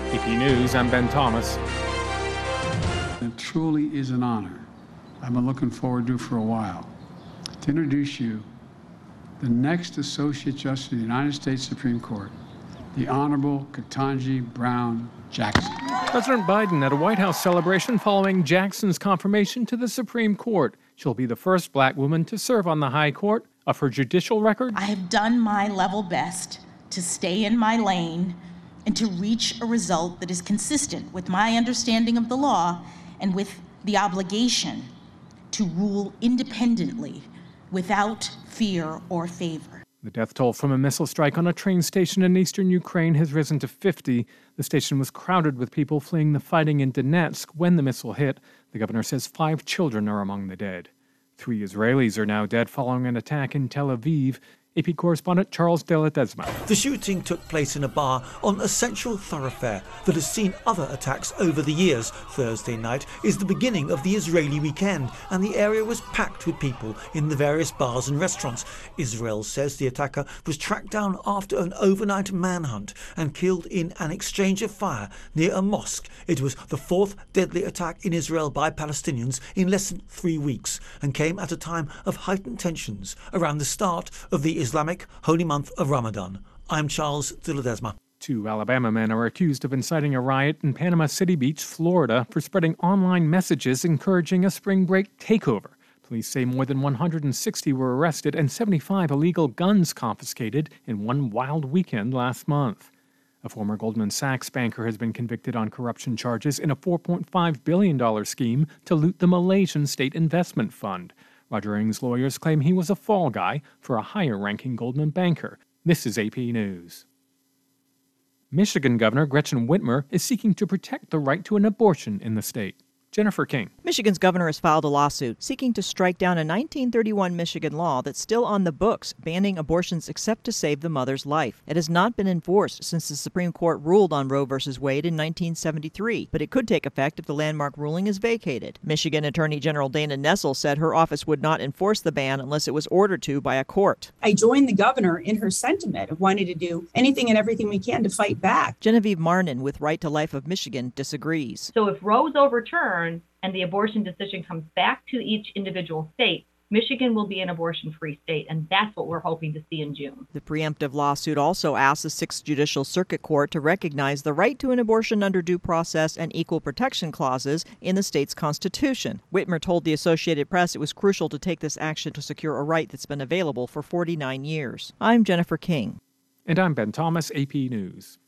AP News, I'm Ben Thomas. It truly is an honor. I've been looking forward to for a while to introduce you the next Associate Justice of the United States Supreme Court, the Honorable Ketanji Brown Jackson. President Biden at a White House celebration following Jackson's confirmation to the Supreme Court. She'll be the first black woman to serve on the High Court. Of her judicial record, I have done my level best to stay in my lane and to reach a result that is consistent with my understanding of the law and with the obligation to rule independently without fear or favor. The death toll from a missile strike on a train station in eastern Ukraine has risen to 50. The station was crowded with people fleeing the fighting in Donetsk when the missile hit. The governor says 5 children are among the dead. 3 Israelis are now dead following an attack in Tel Aviv. AP correspondent Charles De Ledesma. The shooting took place in a bar on a central thoroughfare that has seen other attacks over the years. Thursday night is the beginning of the Israeli weekend, and the area was packed with people in the various bars and restaurants. Israel says the attacker was tracked down after an overnight manhunt and killed in an exchange of fire near a mosque. It was the 4th deadly attack in Israel by Palestinians in less than 3 weeks and came at a time of heightened tensions around the start of the Islamic holy month of Ramadan. I'm Charles De Ledesma. 2 Alabama men are accused of inciting a riot in Panama City Beach, Florida, for spreading online messages encouraging a spring break takeover. Police say more than 160 were arrested and 75 illegal guns confiscated in one wild weekend last month. A former Goldman Sachs banker has been convicted on corruption charges in a $4.5 billion scheme to loot the Malaysian State Investment Fund. Roger Ng's lawyers claim he was a fall guy for a higher-ranking Goldman banker. This is AP News. Michigan Governor Gretchen Whitmer is seeking to protect the right to an abortion in the state. Jennifer King. Michigan's governor has filed a lawsuit seeking to strike down a 1931 Michigan law that's still on the books, banning abortions except to save the mother's life. It has not been enforced since the Supreme Court ruled on Roe v. Wade in 1973, but it could take effect if the landmark ruling is vacated. Michigan Attorney General Dana Nessel said her office would not enforce the ban unless it was ordered to by a court. I join the governor in her sentiment of wanting to do anything and everything we can to fight back. Genevieve Marnin with Right to Life of Michigan disagrees. So if Roe's overturned, and the abortion decision comes back to each individual state, Michigan will be an abortion-free state, and that's what we're hoping to see in June. The preemptive lawsuit also asks the 6th Judicial Circuit Court to recognize the right to an abortion under due process and equal protection clauses in the state's constitution. Whitmer told the Associated Press it was crucial to take this action to secure a right that's been available for 49 years. I'm Jennifer King. And I'm Ben Thomas, AP News.